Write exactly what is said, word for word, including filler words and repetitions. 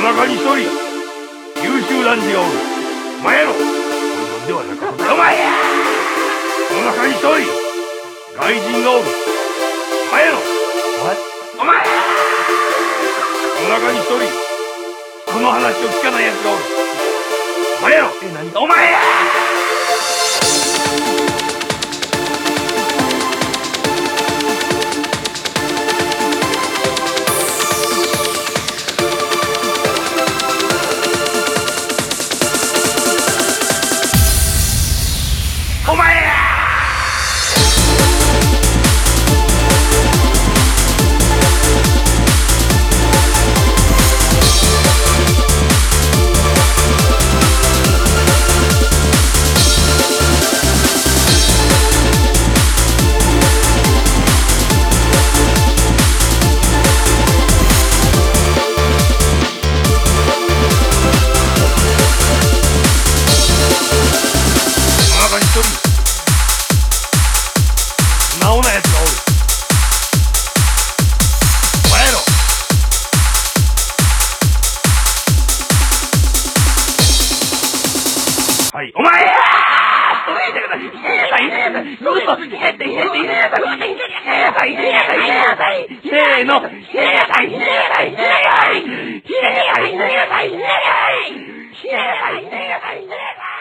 中に一人優秀男児がおる。お前やろ。ではなくお前や。この中に一人外人がおる。お前やろ。お前や。この中に一人この話を聞かない奴がおる。お前やろ。え、何？お前や。お前や。なおなやつがおる。お前やろ。はい、お前や。せーの。せーの。